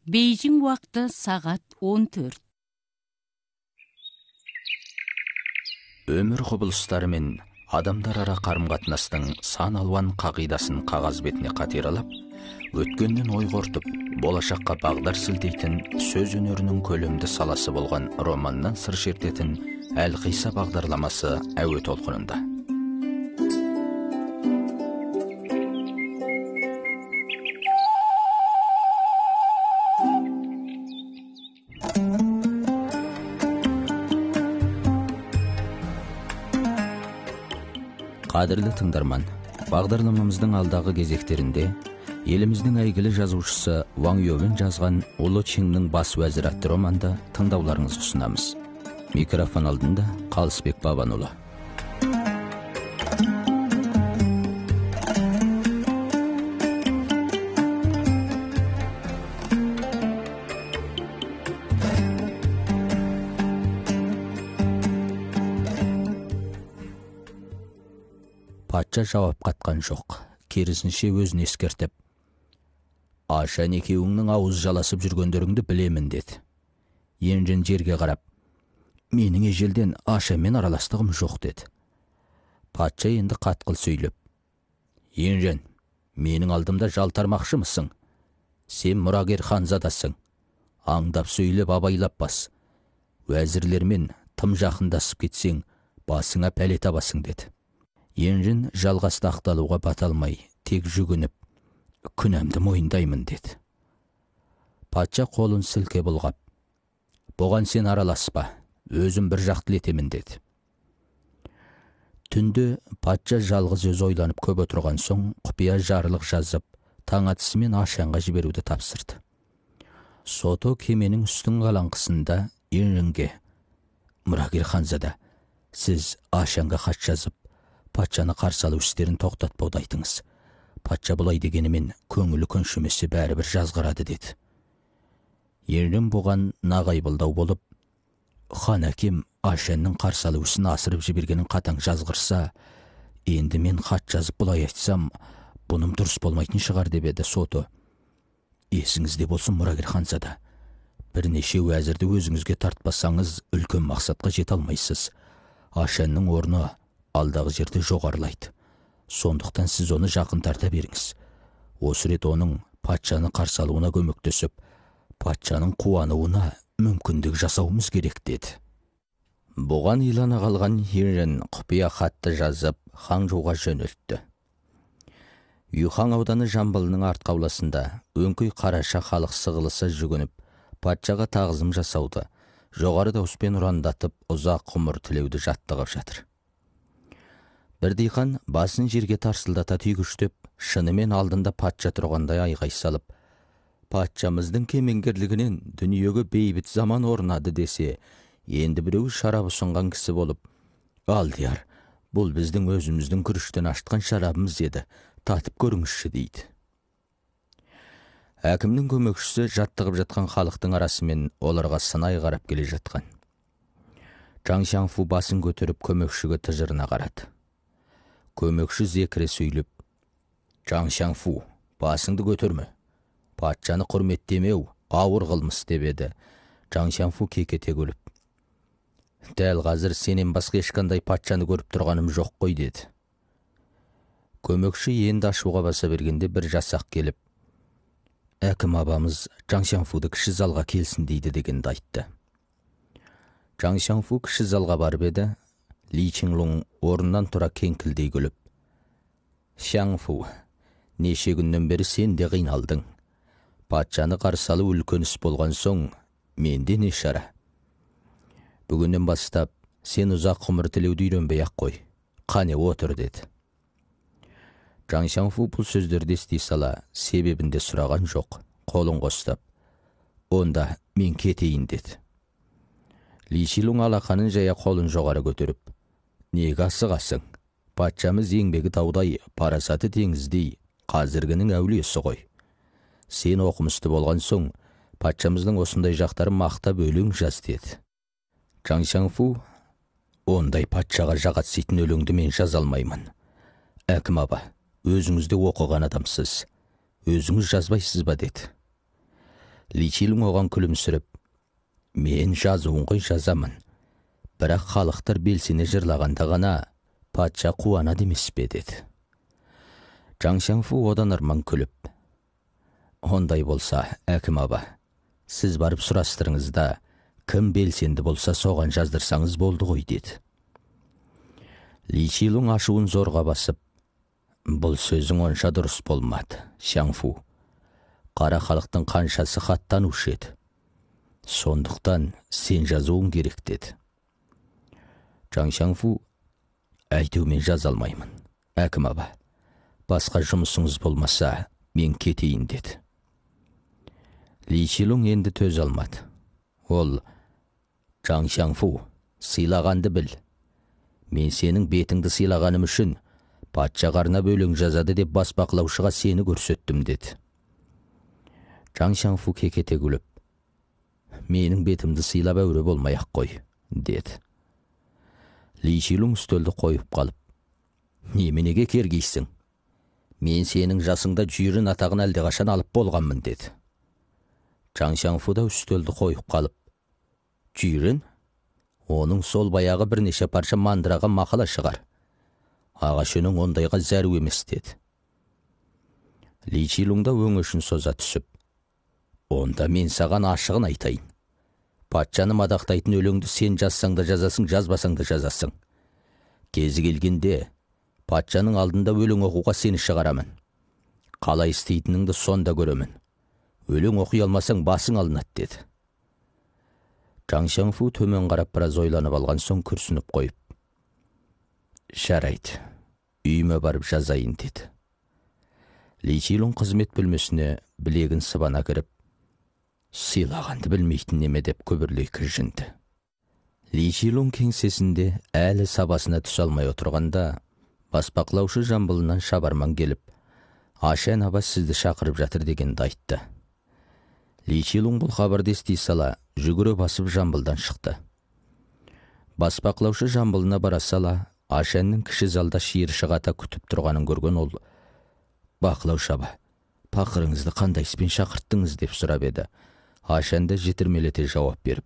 Бейжің уақыты сағат 14. Өмір құбылыстары мен адамдар ара қарым-қатынастың сан алуан қағидасын қағаз бетіне қатералап, өткеннен ой қортып, болашаққа бағдар сілтейтін сөз өнерінің көлемді саласы болған романнан сыр шертетін Әлқиса бағдарламасы әуе толқынында. Қадірлі тыңдарман, бағдарламамыздың алдағы кезектерінде еліміздің әйгілі жазушысы Ван Ювен жазған Ұлы Чиннің бас уәзірі атты романды тыңдауларыңызға ұсынамыз. Микрофон алдында Қалысбек Бабанұлы. Патша жауап қатқан жоқ, керісінше өзін ескертіп, «Ашан екеуіңнің ауыз жаласып жүргендеріңді білемін» деді. Енжен жерге қарап, «Менің ежелден Ашанмен араластығым жоқ» деді. Патша енді қатқыл сөйлеп, «Енжен, менің алдымда жалтармақшымысың? Сен мұрагер ханзадасың. Аңдап сөйлеп абайлап бас. Уәзірлермен тым жақындасып кетсең, басыңа пәле табасың» деді. Енжен жалғасты ақталуға бата алмай, тек жүгініп, «Күнәмді мойындаймын» деді. Патша қолын сілке бұлғап, «Бұған сен араласпа, өзім бір жақтылы етемін» деді. Түнде патша жалғыз өз ойланып көп отырған соң, құпия жарлық жазып, таң атысымен Ашанға жіберуді тапсырды. Сото кеменің үстін қалаңғысында Енженге, «Мұрагер ханзада, сіз Ашанға хат жазып, патшаны қарсы алу істерін тоқтатпауды айтыңыз. Патша бұлай дегенімен көңілі көншімесе бәрібір жазғырады» деді. Енжен бұған нағайбылдау болып, «Хан әкем Ашанның қарсы алу ісін асырып жібергенін қатаң жазғырса, енді мен хат жазып бұлай айтсам, бұным дұрыс болмайтын шығар» деп еді Сото. «Есіңізде болсын, мұрагер ханзада, бірнеше уәзірді өзіңізге тартпасаңыз, үлкен мақсатқа жете алмайсыз. Ашанның орны алдағы жерде жоғарылайды. Сондықтан сіз оны жақын тарта беріңіз. Осы рет оның патшаны қарсы алуына көмектесіп, патшаның қуануына мүмкіндік жасауымыз керек» деді. Бұған илана қалған Енжен құпия хатты жазып, Ханчжоуға жөнелтті. Юхан ауданы Жамбылының арт қауласында өңкей қараша халық сығылыса жүгініп, патшаға тағзым жасауды, жоғары дауыспен ұрандатып, ұзақ ғұмыр тілеуді жаттығып жатыр. Бір диқан басын жерге тарсылдата түйгіштеп, шынымен алдында патша тұрғандай айғай салып, «Патшамыздың кемеңгерлігінен дүниеге бейбіт заман орнады» десе, енді біреу шарап ұсынған кісі болып, «Алдияр, бұл біздің өзіміздің күріштен ашытқан шарабымыз еді, татып көріңізші» дейді. Әкімнің көмекшісі жаттығып жатқан халықтың арасымен оларға сынай қарап келе жатқан. Чжан Сяңфу басын көтеріп көмекшіге тыжырына қарады. Көмекші зекіре сөйлеп, «Чжан Сяңфу, басыңды көтерме. Патшаны құрметтемеу ауыр қылмыс» деп еді. Чжан Сяңфу кекете күліп, «Дәл қазір сенен басқа ешқандай патшаны көріп тұрғаным жоқ қой» деді. Көмекші енді ашуға баса бергенде бір жасақ келіп, «Әкім абамыз Чжан Сяңфуды кіші залға келсін» дейді дегенді айтты. Чжан Сяңфу кіші залға барып еді. Ли Чинлун орнынан тұра кеңкілдей күліп, «Сяңфу, неше күннен бері сен де қиналдың. Патшаны қарсы алу үлкен іс болған соң, менде не шара. Бүгіннен бастап, сен ұзақ ғұмыр тілеуді үйренбей-ақ қой. Қане отыр» деді. Чжан Сяңфу бұл сөздерді ести сала, себебінде сұраған жоқ, қолын қостап, «Онда мен кетейін» деді. Ли Чинлун алақанын жая қолын жоғары көтеріп, «Неге асығасың? Патшамыз еңбегі таудай, парасаты теңіздей, қазіргінің әулиесі ғой. Сен оқымысты болған соң, патшамыздың осындай жақтарын мақтап өлең жаз» деді. Чжан Сяңфу, «Ондай патшаға жағатситын өлеңді мен жаза алмаймын. Әкім аба, өзіңізде оқыған адамсыз. Өзіңіз жазбайсыз ба?» деді. Личилуң оған күлімсіріп, мен жазуын ғой жазамын. Бірақ халықтар белсене жырлағанда ғана патша қуана демес пе деді. Чаң Шаңфу одан ырман күліп, ондай болса, әкім аба, сіз барып сұрастырыңыз да, кім белсенді болса соған жаздырсаңыз болды ғой деді. Личилуң ашуын зорға басып, бұл сөзің онша дұрыс болмады, Шаңфу. Қара халықтың қаншасы хаттанушы еді. Сондықтан сен жазуың керек деді. Чаң Шаңфу, әйтеу мен жаза алмаймын, әкім аба. Басқа жұмысыңыз болмаса, мен кетейін деді. Личилуң енді төз алмады. Ол, Чаң Шаңфу, сыйлағанды біл. Мен сенің бетіңді сыйлағаным үшін патша қарнап өлең жазады деп бас бақылаушыға сені көрсеттім деді. Чаң Шаңфу кекете күліп, менің бетімді сыйлап әуре болмай-ақ қой, деді. Личилуң үстелді қойып қалып, неменеге кергейсің? Мен сенің жасыңда жүйрін атағын әлдеқашан алып болғанмын деді. Чаң Шаңфу да үстелді қойып қалып, жүйрін? Оның сол баяғы бірнеше парша мандыраған мақала шығар. Ағашының ондайға зәру емес деді. Личилуң да өңешін соза түсіп, онда мен саған ашығын айтайын. Патшаны мадақтайтын өлеңді сен жазсаң да жазасың, жазбасаң да жазасың. Кезі келгенде патшаның алдында өлең оқуға сені шығарамын. Қалай істейтініңді сонда көремін. Өлең оқи алмасаң басың алынады деді. Чаң Шаңфу төмен қарап біраз ойланып алған соң күрсініп қойып, жарайды, үйіме барып жазайын деді. Личилуң қызмет бөлмесіне білегін сыбана кіріп, сыйлағанды білмейтін неме деп көбірлей кіржінді. Личилуң кеңсесінде әлі сабасына түсе алмай отырғанда, басбақлаушы Жамбылынан шабарман келіп, Ашен аба сізді шақырып жатыр дегенді айтты. Личилуң бұл хабарды ести сала, жүгіре басып Жамбылдан шықты. Басбақлаушы Жамбылына бара сала, Ашеннің кіші залда шиыршы қата күтіп тұрғанын көрген ол, бақылаушы аба, пақырыңызды қандай іспен шақырттыңыз деп сұрап еді. Ашенді жетірмелете жауап беріп,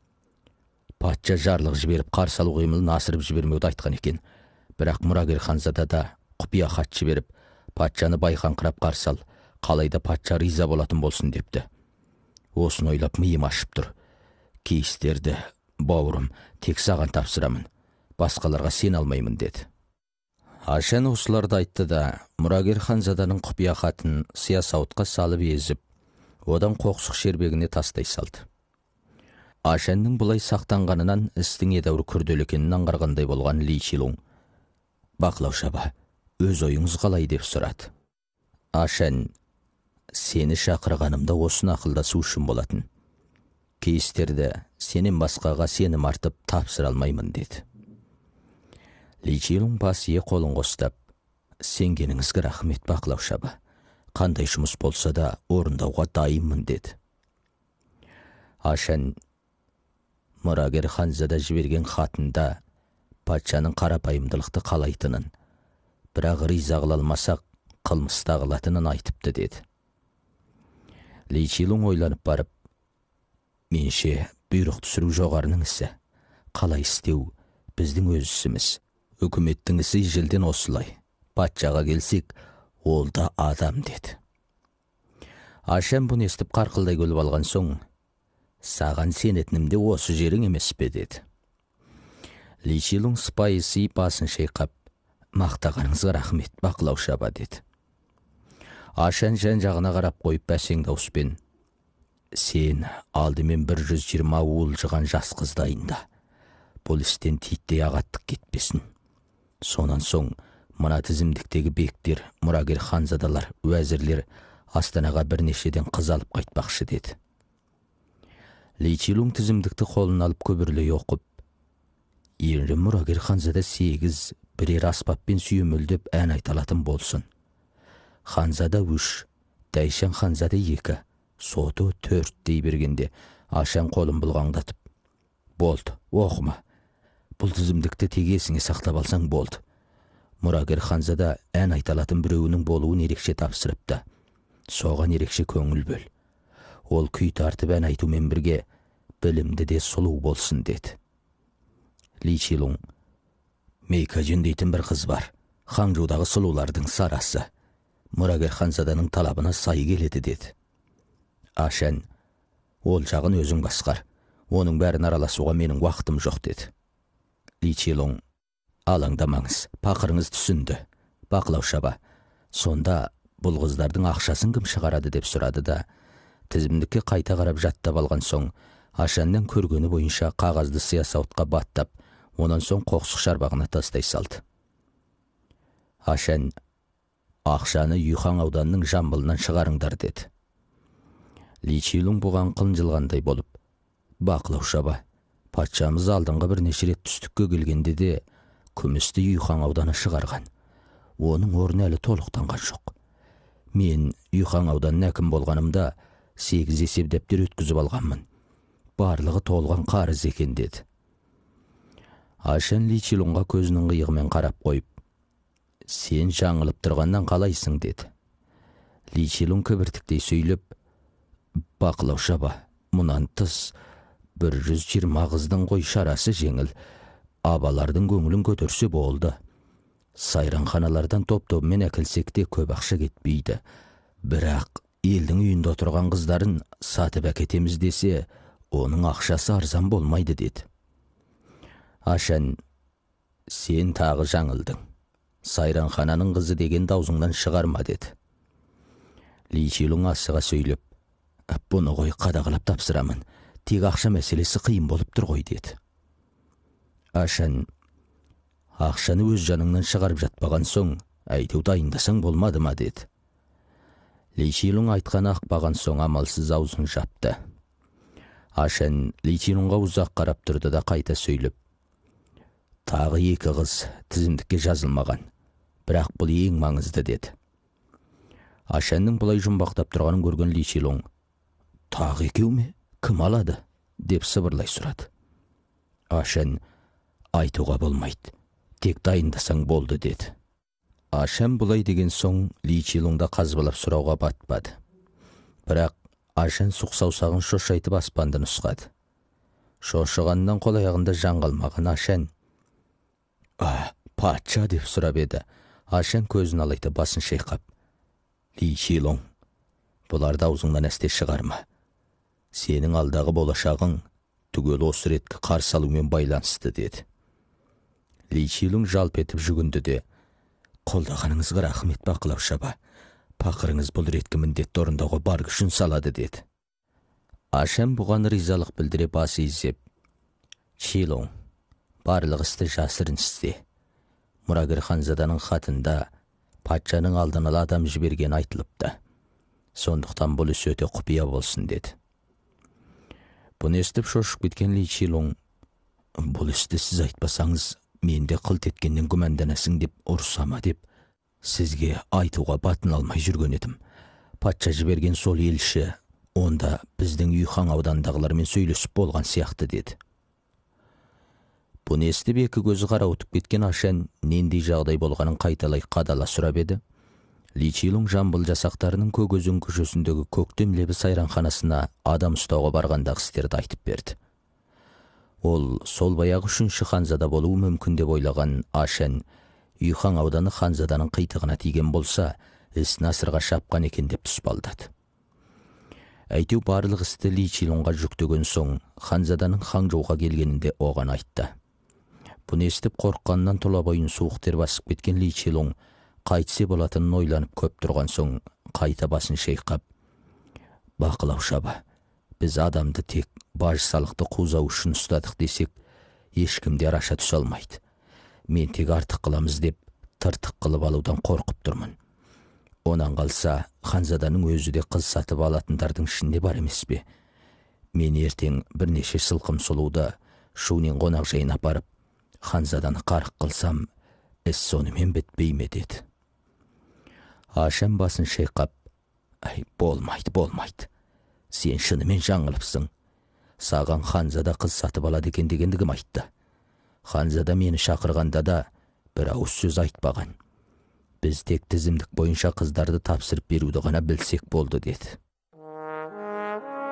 патша жарлық жіберіп қарсы алу қимылын асырып жібермеуді айтқан екен. Бірақ мұрагер ханзада да құпия хат жіберіп, патшаны байқаңқырап қарсы ал, қалайда патша риза болатын болсын депті. Осын ойлап миым ашып тұр. Кейістерді, бауырым, тек саған тапсырамын. Басқаларға сен алмаймын деді. Ашен осыларды айтты да, мұрагер ханзаданың құпия хатын сия сауытқа салып езіп, одан қоқсық шербегіне тастай салды. Ашеннің бұлай сақтанғанынан істің едәуір күрделі екенін аңғарғандай болған Личилуң, бақылаушы аба, өз ойыңыз қалай деп сұрады. Ашен, сені шақырғанымда осыны ақылдасу үшін болатын. Кейістерді сенен басқаға сенім артып тапсыра алмаймын деді. Личилуң бас ие қолын қостап, сенгеніңізге рахмет бақылаушы аба, қандай жұмыс болса да орындауға дайынмын деді. Ашен, мұрагер ханзада жіберген хатында патшаның қарапайымдылықты қалайтынын, бірақ риза қыла алмасақ қылмыста қылатынын айтыпты деді. Личилуң ойланып барып, менше бұйрық түсіру жоғарының ісі, қалай істеу біздің өз ісіміз, үкіметтің ісі ежелден осылай, патшаға келсек, ол да адам деді. Ашен бұны естіп қарқылдай күліп алған соң, саған сенетінімде осы жерің емес пе деді. Личилуң сыпайы сыйып басын шайқап, мақтағаныңызға рахмет бақылаушы аба деді. Ашен жан жағына қарап қойып бәсең дауыспен, сен алдымен 120 уыл жыған жас қыз дайында. Бұл істен титтей ағаттық кетпесін. Сонан соң мына тізімдіктегі бектер, мұрагер ханзадалар, уәзірлер Астанаға бірнешеден қыз алып қайтпақшы деді. Личилуң тізімдікті қолын алып көбірлей оқып, енді мұрагер ханзада 8, бірер аспаппен сүйемелдеп ән айталатын болсын. Ханзада 3, Дәйшен ханзада 2, соты 4 дей бергенде, Ашен қолын бұлғаңдатып, болды, оқыма. Бұл тізімдікті тек есіңе сақтап алсаң болды. Мұрагер ханзада ән айталатын біреуінің болуын ерекше тапсырыпты. Соған ерекше көңіл бөл. Ол күй тартып ән айтумен бірге білімді де сұлу болсын деді. Ли Чилуң: Мейка Жүн дейтін бір қыз бар. Ханчжудағы сұлулардың сарасы. Мұрагер ханзаданың талабына сай келеді деді. Ашен: Ол жағын өзің басқар. Оның бәрін араласуға менің уақытым жоқ деді. Ли Чилуң: Алаңдамаңыз, пақырыңыз түсінді. Бақылаушаба: Сонда бұл қыздардың ақшасын кім шығарады деп сұрады да, тізімдікке қайта қарап жаттап алған соң, Ашеннен көргені бойынша қағазды сиясауытқа баттап, онан соң қоқсық шарбағына тастай салды. Ашен: Ақшаны Юхан ауданының Жамбылынан шығарыңдар деді. Ли Чилуң бұған қынжылғандай болып: Бақылаушаба, патшамыз алдыңғы бірнеше рет түстікке келгенде де күмісті Юхан ауданы шығарған. Оның орны әлі толықтанған жоқ. Мен Юхан ауданын әкім болғанымда 8 есептептер өткізіп алғанмын. Барлығы толған қарыз екен деді. Ашен Ли Чилуңға көзінің қиығымен қарап қойып: Сен жаңылып тұрғаннан қалайсың деді. Ли Чилуң кібіртіктей сөйлеп: Бақылаушаба, мұнан тыс 120 қыздың қой шарасы жеңіл, абалардың көңілін көтерсе болды. Сайранханалардан топ-тобымен әкелсек те көп ақша кетпейді. Бірақ елдің үйінде отырған қыздарын сатып әкетеміз десе, оның ақшасы арзан болмайды деді. Ашен: Сен тағы жаңылдың. Сайранхананың қызы деген даузыңнан шығарма деді. Ли Чилуң асыға сөйлеп: Бұны ғой қадағалап тапсырамын. Тек ақша мәселесі қиын болып тұр ғой деді. Ашен: Ақшаны өз жаныңнан шығарып жатпаған соң, әйтеу дайындасаң болмады ма деді. Ли Чилуң айтқаны ақпаған соң амалсыз аузын жапты. Ашен Ли Чилуңға ұзақ қарап тұрды да қайта сөйлеп: Тағы 2 қыз тізімдікке жазылмаған, бірақ бұл ең маңызды деді. Ашеннің бұлай жұмбақтап тұрғанын көрген Ли Чилуң: Тағы 2 ме? Кім алады? Деп сыбырлай сұрады. Ашен: Айтуға болмайды, тек дайындасаң болды деді. Ашен бұлай деген соң Ли Чилуңда қазбалап сұрауға батпады. Бірақ Ашен сұқ саусағын шошайтып аспанды нұсқады. Шошығаннан қол аяғында жан қалмаған Ашен: Патша деп сұрап еді. Ашен көзін алайтып басын шайқап: Ли Чилуң, бұларды аузыңнан әсте шығарма. Сенің алдағы болашағың түгел осы реткі қарсы алумен байланысты деді. Ли Чилуң жалп етіп жүгінді де: Қолдағаныңызға рахмет бақылаушаба. Пақырыңыз бұл реткі міндетті орындауға бар күшін салады деді. Ашен бұған ризалық білдіре басы изеп: Чилуң, барлық істі жасырын істе. Мұрагер ханзаданың хатында патшаның алдын ала адам жіберген айтылыпты. Сондықтан бұл іс өте құпия болсын деді. Бұны естіп шошып кеткен Ли Чилуң: Бұл істі сіз айтпасаңыз, менде қылт еткеннен күмәнданасың деп ұрсама деп, сізге айтуға батын алмай жүрген едім. Патша жіберген сол елші, онда біздің Юхан аудандағылармен сөйлесіп болған сияқты деді. Бұны естіп екі көзі қарауытып кеткен Ашен нендей жағдай болғанын қайталай қадала сұрап еді. Ли Чилуң Жамбыл жасақтарының Көкөзен көшесіндегі көктем лебі сайранханасына адам ұстауға барғандағы істерді айтып берді. Ол сол баяғы 3-ші ханзада болуы мүмкін деп ойлаған Ашен, Юхан ауданы ханзаданың қитығына тиген болса, іс Насырға шапқан екен деп тұспалдады. Әйтеу барлық істі Ли Чилуңға жүктеген соң, ханзаданың Ханчжоуға келгенінде оған айтты. Бұны естіп қорыққаннан тұла бойын суық тер басып кеткен Ли Чилуң қайтсе болатынын ойланып көп тұрған соң, қайта басын шайқап: Бақылаушаба, біз адамды тек баж салықты қузау үшін ұстадық десек, ешкімде араша түсе алмайды. Мен тек артық қыламыз деп тыртық қылып алудан қорқып тұрмын. Онан қалса, ханзаданың өзі де қыз сатып алатындардың ішінде бар емес пе? Мен ертең бірнеше сылқым сұлуды Шунин қонақ жайына апарып, ханзаданы қарық қылсам, іс сонымен бітпей ме деді. Ашен басын шайқап: Болмайды. Сен шынымен жаңылыпсың. Саған ханзада қыз сатып алады екен дегенді кім айтты? Ханзада мені шақырғанда да бір ауыз сөз айтпаған. Біз тек тізімдік бойынша қыздарды тапсырып беруді ғана білсек болды деді.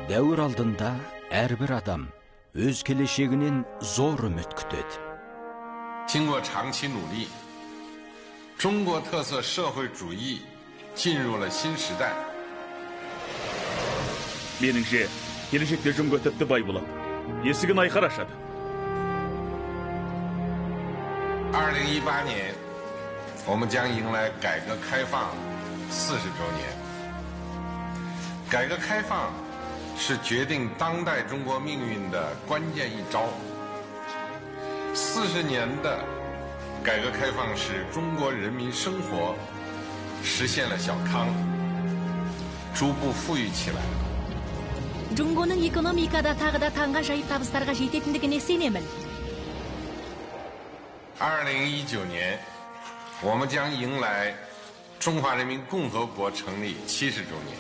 Дәуір алдында әрбір адам өз келешегінен зор үміт күтеді. 经过长期努力，中国特色社会主义进入了新时代。 Меніңше, келешекте Жұңго тіпті бай болады. Есігін айқар ашады. 2018年，我们将迎来改革开放40周年。改革开放是决定当代中国命运的关键一招。40年的改革开放使中国人民生活实现了小康，逐步富裕起来。 Жұңгоның экономикада тағы да таңғажайып табыстарға жететіндігіне сенемін. 2019年，我们将迎来中华人民共和国成立70周年。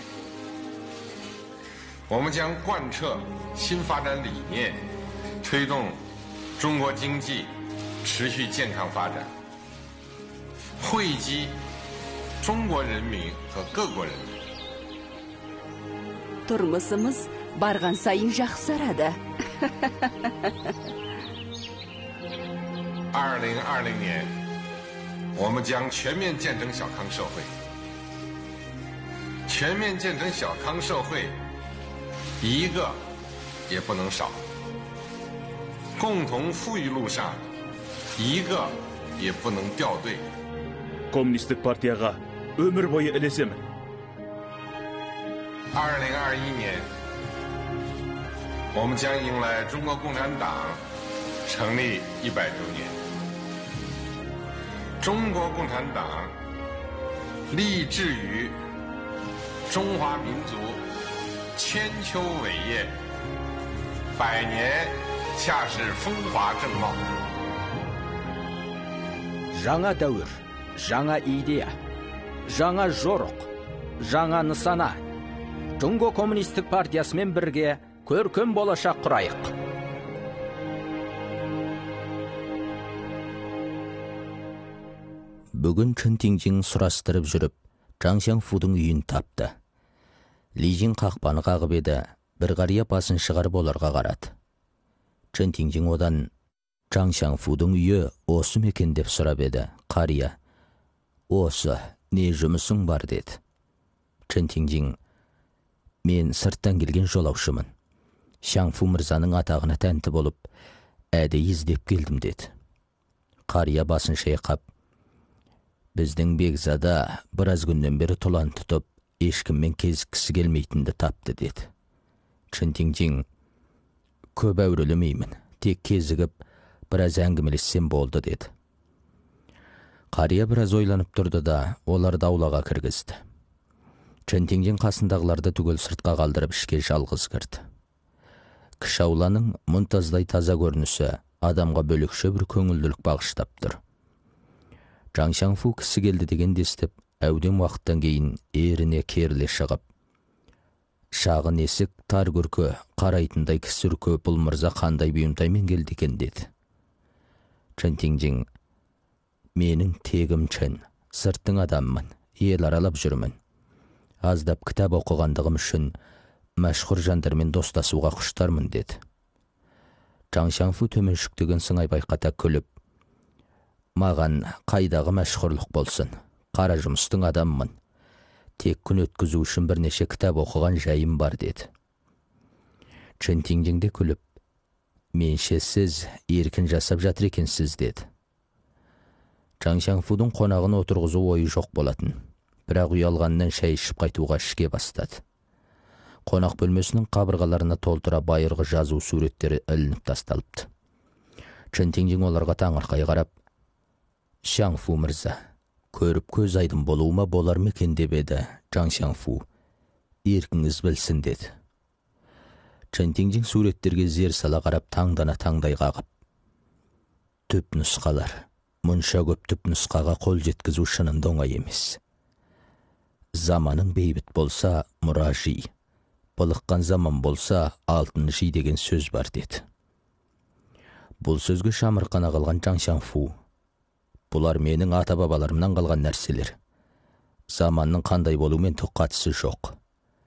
我们将贯彻新发展理念，推动中国经济持续健康发展，惠及中国人民和各国人民。 Тұрмысымыз барған сайын жақсарады. 2020年，我们将全面建成小康社会。全面建成小康社会，一个也不能少。共同富裕路上，一个也不能掉队。 Коммунистік партияға өмір бойы ілесемін. 2021年，我们将迎来中国共产党成立100周年。中国共产党立志于中华民族千秋伟业，100年恰是风华正茂。 Жаңа дәуір, жаңа идея, жаңа жорық, жаңа нысана. Жұңго коммунистік партиясымен бірге көркем болашақ құрайық. Бүгін Чынтиңжің сұрастырып жүріп, Жаңшанфудың үйін тапты. Лижин қақпаны қағып еді, бір қария басын шығарып оларға қарады. Чынтиңжің одан Жаңшанфудың үйі осы мекен деп сұрап еді. Қария: "Осы, не жұмысың бар?" деді. Чынтиңжің: "Мен сырттан келген жолаушымын. Шаңфу мырзаның атағына тәнті болып, әдейі іздеп келдім" деді. Қария басын шайқап: "Біздің Бекзада біраз күннен бері тұлан тұтып, ешкіммен кезіккісі келмейтінді тапты" деді. Чынтиңжің: "Көп әурелемеймін, тек кезігіп, біраз әңгімелессем болды" деді. Қария біраз ойланып тұрды да, оларды аулаға кіргізді. Чынтиңжің қасындағыларды түгел сыртқа қалдырып ішке жалғыз кірді. Кіші ауланың мұнтаздай таза көрінісі адамға бөлекше бір көңілділік бағыштап тұр. Жаңшанфу кісі келді дегенді естіп, әуден уақыттан кейін еріне керіле шығып: "Шағын есік, тар көркі, қарайтындай кісі үркі, бұл мырза қандай бұйымтаймен келді екен" деді. Чынтиңжің: "Менің тегім Чын, сырттың адаммын, ел аралап жүрмін. Аздап кітап оқығандығым үшін мәшһүр жандармен достасуға құштармын" деді. Жаңшанфу төменшіктеген сыңай байқата күліп: "Маған қайдағы мәшһүрлік болсын, қара жұмыстың адаммын. Тек күн өткізу үшін бірнеше кітап оқыған жайым бар" деді. Чынтиңжің де күліп: "Менше сіз еркін жасап жатыр екенсіз" деді. Жаңшанфудың қонағын отырғызу ойы жоқ болатын, бірақ ұялғаннан шай ішіп қайтуға ішке бастады. Қонақ бөлмесінің қабырғаларына толтыра байырғы жазу суреттері ілініп тасталыпты. Чынтиңжің оларға таңырқай қарап: "Шаңфу мырза, көріп көз айдын болуыма болар мекен" деп еді. Жаңшанфу: "Еркіңіз білсін" деді. Чынтиңжің суреттерге зер сала қарап, таңдана таңдай қағып: "Түп нұсқалар, мұнша көп түп нұсқаға қол жеткізу шынында оңай емес. Заманың бейбіт болса, мұра жи, былыққан заман болса, алтын жи деген сөз бар" деді. Бұл сөзге шамырқана қалған Жаңшанфу: "Бұлар менің ата-бабаларымнан қалған нәрселер. Заманның қандай болумен түк қатысы жоқ.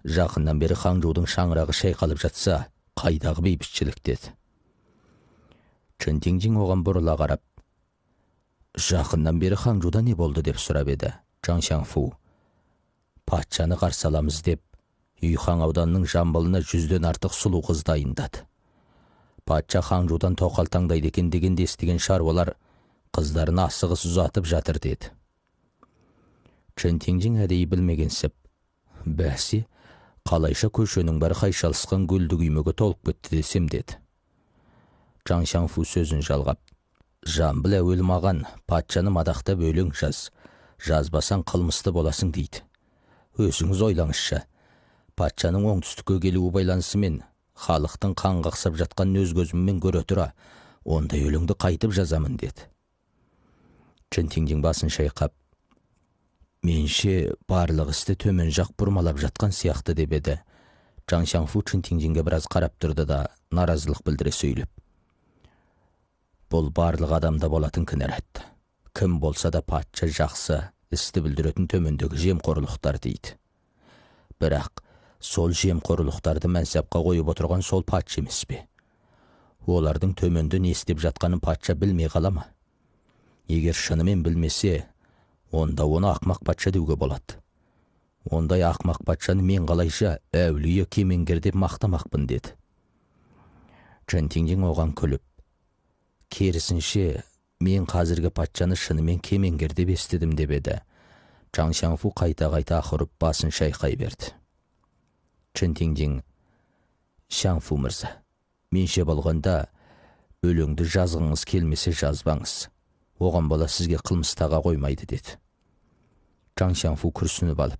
Жақыннан бері Хаңжудың шаңырағы шайқалып жатса, қайдағы бейбітшілік деді. Чэнтиңжиң оған бұрыла қарап, жақыннан бері Хаңжуда не болды деп сұрап еді. Чжан Шаңфу, патшаны қарсы аламыз деп, Юйхан ауданының жамбылына 100-ден артық сұлу қыз дайындады. Патша Хаңжудан тоқал таңдайды екен дегенде естіген шаруалар қыздарын асығыс ұзатып жатыр деді. Чэнтиңжиң әдейі білмегенсіп, бәсе, қалайша көшенің бәрі қайшалысқан гүлді күймеге толып кетті десем деді. Чжан Шаңфу сөзін жалғап, жамбыл әуел маған патшаны мадақтап өлең жазбасаң қылмысты боласың дейді. Өзіңіз ойлаңызшы, патшаның оңтүстікке келуі байланысымен халықтың қан қақсап жатқан өз көзіммен көре тұра, ондай өлеңді қайтып жазамын деді. Чэнтиңжиң басын шайқап, менше барлық істі төмен жақ бұрмалап жатқан сияқты деп еді. Чжан Шаңфу Чэнтиңжиңге біраз қарап тұрды да наразылық білдіре сөйлеп, бұл барлық адамда болатын кінәрат. Кім болса да патша жақсы істі білдіретін төмендегі жемқорлықтар дейді. Бірақ сол жемқорлықтарды мәнсапқа қойып отырған сол патша емес пе? Олардың төменді не істеп жатқанын патша білмей қала ма? Егер шынымен білмесе, онда оны ақмақ патша деуге болады. Ондай ақмақ патшаны мен қалайша әулие кемеңгер деп мақтамақпын деді. Чэнтиңжиң оған күліп, керісінше, мен қазіргі патшаны шынымен кемеңгер деп естідім деп еді. Чжан Шаңфу қайта-қайта ақырып басын шайқай берді. Чэнтиңжиң, Шаңфу мырза, менше болғанда өлеңді жазғыңыз келмесе жазбаңыз. Оған бола сізге қылмыстаға қоймайды деді. Чжан Шаңфу күрсініп алып,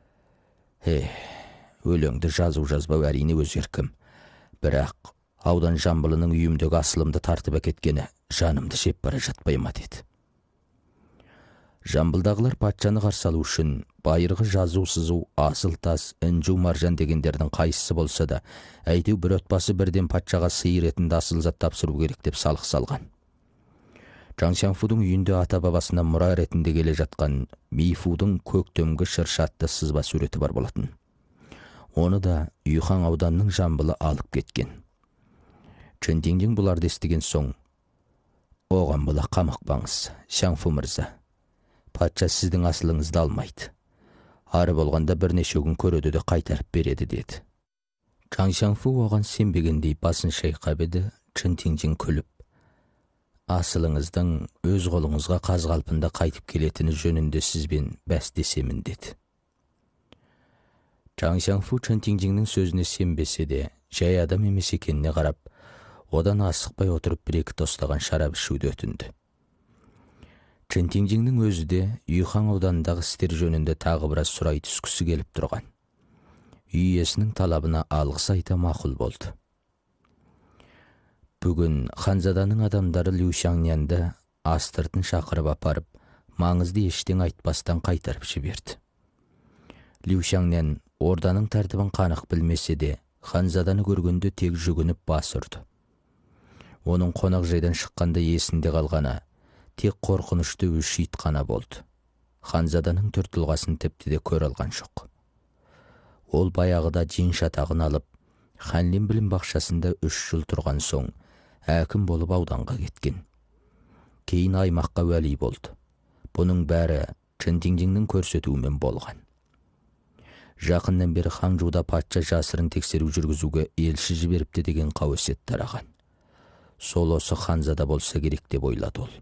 өлеңді жазбау әрине өз еркім. Бірақ аудан жамбылының үйімдегі асылымды тартып әкеткені жанымды жеп бара жатпай ма деді. Жамбылдағылар патшаны қарсы алу үшін байырғы жазу сызу, асыл тас, інжу маржан дегендердің қайсысы болса да, әйтеу бір отбасы бірден патшаға сыйыр ретінде асыл зат тапсыру керек деп салық салған. Чжан Шаңфудың үйінде ата бабасынан мұра ретінде келе жатқан Мейфудың көктемгі шырша атты сызба суреті бар болатын. Оны да Юйхан ауданының жамбылы алып кеткен. Чэнтиңжиң бұларды естіген соң, оған бола қамықпаңыз, Шаңфу мырза. Патша сіздің асылыңызды алмайды. Ары болғанда бірнеше күн көреді де қайтарып береді деді. Чжан Шаңфу оған сенбегендей басын шайқап еді. Чэнтиңжиң күліп, асылыңыздың өз қолыңызға қаз қалпында қайтып келетіні жөнінде сізбен бәстесемін деді. Чжан Шаңфу Чэнтиңжиңнің сөзіне сенбесе де, жай адам емес екеніне қарап, одан асықпай отырып бір-екі тостаған шарап ішуді өтінді. Чэнтиңжиңнің өзі де Юйхан ауданындағы істер жөнінде тағы біраз сұрай түскісі келіп тұрған. Үй иесінің талабына алғыс айта мақұл болды. Бүгін ханзаданың адамдары Лю Шаңнянды астыртын шақырып апарып, маңызды ештен айтпастан қайтарып жіберді. Лю Шаңнян орданың тәртібін қанық білмесе де, ханзаданы көргенде тек жүгініп бас ұрды. Оның қонақ жайдан шыққанда есінде қалғаны тек қорқынышты өшейт қана болды. Ханзаданың түр тұлғасын тіпті де көр алған жоқ. Ол баяғыда жин шатағын алып, Ханлин білім бақшасында 3 жыл тұрған соң, әкім болып ауданға кеткен. Кейін аймаққа уәли болды. Бұның бәрі Чэнтиңжиңнің көрсетуімен болған. Жақыннан бері Хаңжуда патша жасырын тексеру жүргізуге елші жіберіпті деген қауесет тараған. Сол осы ханзада болса керек деп ойлады ол.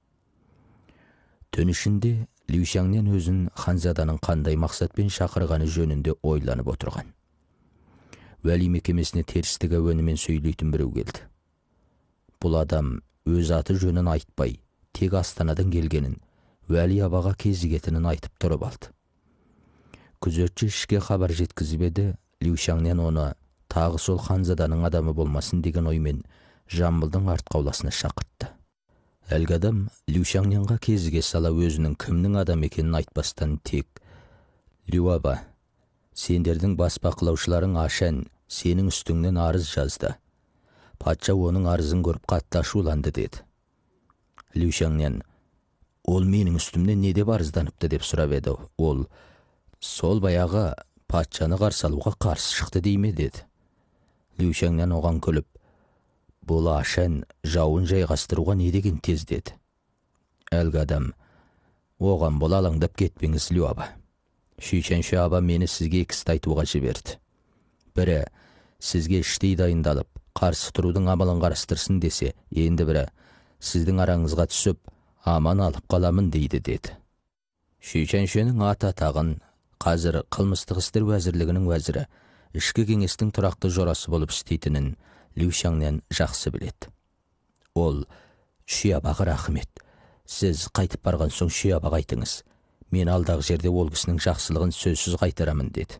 Түн ішінде Лю Шаңнян өзін ханзаданың қандай мақсатпен шақырғаны жөнінде ойланып отырған. Уәли мекемесіне терістік әуенімен сөйлейтін біреу келді. Бұл адам өз аты жөнін айтпай, тек Астанадан келгенін, уәли абаға кезігетінін айтып тұрып алды. Күзетші ішке хабар жеткізіп еді, Лю Шаңнян оны тағы сол ханзаданың адамы болмасын деген оймен жамбылдың арт қауласына шақыртты. Әлгі адам Лю Шаңнянға кезіге сала өзінің кімнің адам екенін айтпастан тек, Лю аба, сендердің бас бақылаушыларың Ашан сенің үстіңнен арыз жазды. Патша оның арызын көріп қатты ашуланды деді. Лю Шаңнян, ол менің үстімнен не деп арызданыпты деп сұрап еді. Ол, сол баяғы патшаны қарсы алуға қарсы шықты дейме деді. Люшаңнан оған күліп, бұл ашан жауын жайғастыруға не деген тез деді. Әлгі адам, оған бұл алаңдап кетпеңіз Люаба. Шүйшенші аба мені сізге екісті айтуға жіберді. Бірі, сізге іштей дайындалып, қарсы тұрудың амалын қарастырсын десе, енді бірі, сіздің араңызға түсіп, аман алып қаламын дейді деді. Шүйшеншінің ата-тағын қазір қылмыстық істер уәзірлігінің уәзірі, ішкі кеңестің тұрақты жорасы болып істейтінін Люшаңнан жақсы біледі. Ол, Шиабаға рахмет. Сіз қайтып барған соң Шиабаға айтыңыз. Мен алдағы жерде ол кісінің жақсылығын сөзсіз қайтарамын деді.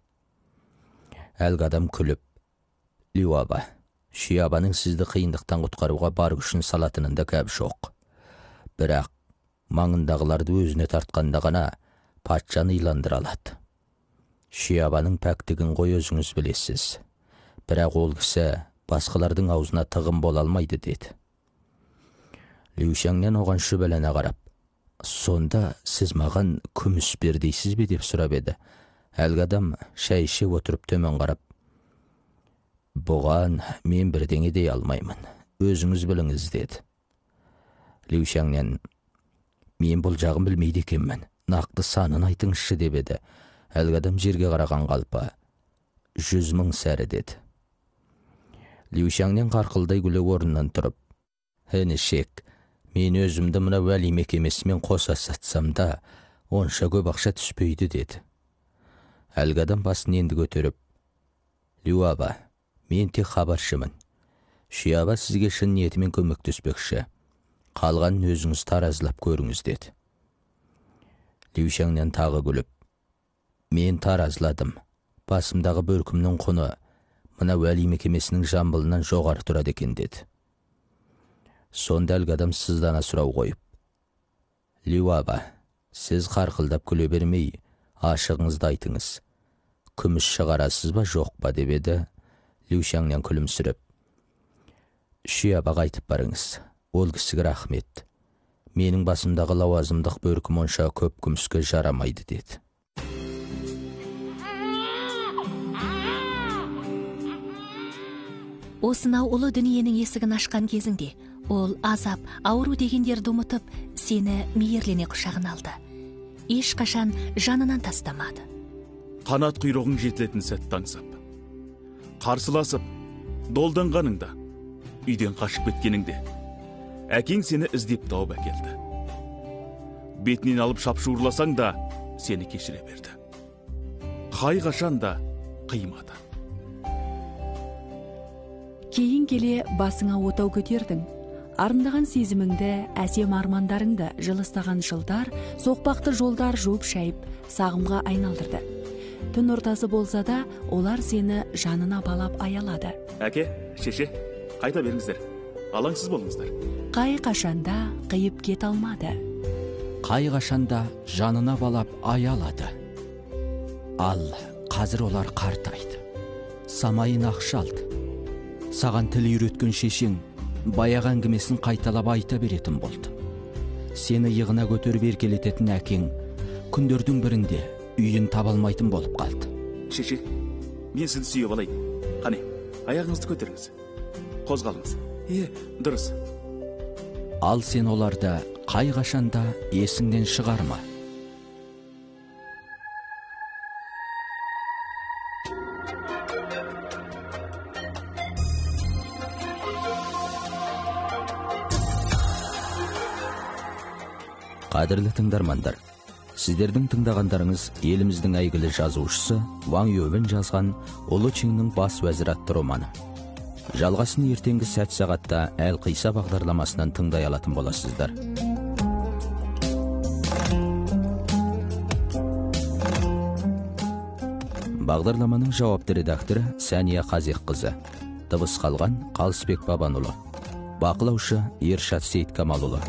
Әлгі адам күліп, Люаба, Шиабаның сізді қиындықтан құтқаруға бар күшін салатынында кәп жоқ. Бірақ маңындағыларды өзіне тартқанда ғана патшаны иландыра алады. Шиабаның пәктігін ғой өзіңіз білесіз. Бірақ ол кісі басқалардың аузына тығым бола алмайды деді. Люшаңнан оған шүбәләне қарап, сонда сіз маған күміс бер дейсіз бе деп сұрап еді. Әлгі адам шай іше отырып төмен қарап, бұған мен бірдеңе дей алмаймын, өзіңіз біліңіз деді. Люшаңнан, мен бұл жағын білмейді екенмін, нақты санын айтыңызшы деп еді. Әлгі адам жерге қараған қалпы, 100 000 сәрі деді. Люшаңнан қарқылдай күле орнынан тұрып, «Інішек, мен өзімді мына уәли мекемесімен қоса сатсам да, онша көп ақша түспейді» деді. Әлгі адам басын енді көтеріп, «Люаба, мен тек хабаршымын. Шиаба сізге шын ниетімен көмектеспекші. Қалғанын өзіңіз таразылап көріңіз» деді. Люшаңнан тағы күліп, «Мен таразыладым. Басымдағы бөркімнің құны мына уәли мекемесінің жамбылынан жоғары тұрады екен» деді. Сонда әлгі адам сыздана сұрау қойып, «Люаба, сіз қарқылдап күле бермей, ашығыңызды айтыңыз. Күміс шығарасыз ба, жоқ па?» деп еді. Люшаңнан күлімсіреп, «Шиабаға айтып барыңыз, ол кісіге рахмет. Менің басымдағы лауазымдық бөркім онша көп күміске жарамайды» деді. Осынау ұлы дүниенің есігін ашқан кезіңде, ол азап, ауру дегендерді ұмытып, сені мейірлене құшағына алды. Ешқашан жанынан тастамады. Қанат құйрығың жетілетін сәтті аңсап, қарсыласып, долданғаныңда, үйден қашып кеткеніңде, әкең сені іздеп тауып әкелді. Бетінен алып шапшуырласаң да, сені кешіре берді. Қай қашан да қимады. Кейін келе басыңа отау көтердің. Арындаған сезіміңді, әсем армандарыңды жылыстаған жылдар, соқпақты жолдар жуып шайып, сағымға айналдырды. Түн ортасы болса да, олар сені жанына балап аялады. Әке, шеше, қайта беріңіздер. Алаңсыз болыңыздар. Қай қашанда қиып кет алмады. Қай қашанда жанына балап аялады. Ал қазір олар қартайды. Самайын ақшалды. Саған тіл үйреткен шешең баяғы әңгімесін қайталап айта беретін болды. Сені иығына көтеріп еркелететін әкең күндердің бірінде үйін табалмайтын болып қалды. Шеше, мен сізді сүйіп алайын. Қане, аяғыңызды көтеріңіз. Қозғалыңыз. Дұрыс. Ал сен оларды қай қашанда есіңнен шығарма. Қадірлі тыңдармандар, сіздердің тыңдағандарыңыз еліміздің әйгілі жазушысы Ван Ювен жазған Ұлы Чиннің бас уәзірі атты романы. Жалғасын ертеңгі сәт сағатта Әл-Қиса бағдарламасынан тыңдай алатын боласыздар. Бағдарламаның жауапты редакторы Сәния Қазиққызы. Дыбыс қалған Қалысбек Бабанұлы. Бақылаушы Ершат Сейткамалұлы.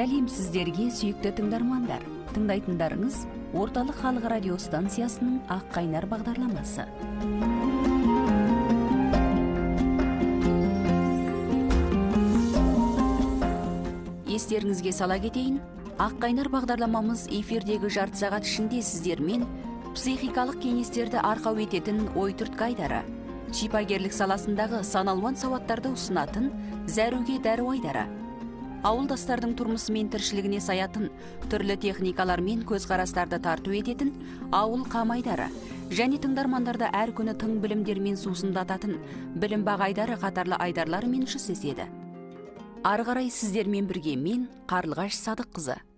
сәлем сіздерге, сүйікті тыңдармандар. Тыңдайтындарыңыз Орталық халық радио станциясының Ақ қайнар бағдарламасы. Естеріңізге сала кетейін, Ақ қайнар бағдарламамыз эфирдегі жарты сағат ішінде сіздермен психикалық кеңестерді арқау ететін ой-түрткі айдары, шипагерлік саласындағы саналуан сауаттарды ұсынатын зәруге дәру айдары, ауылдастардың тұрмысы мен тіршілігіне саятын түрлі техникалар мен көзқарастарды тарту ететін ауыл қамайдары және тыңдармандарды әр күні тың білімдермен сусындататын білім бағайдары қатарлы айдарларымен жүздеседі. Ары қарай сіздермен бірге мен Қарлығаш Садыққызы.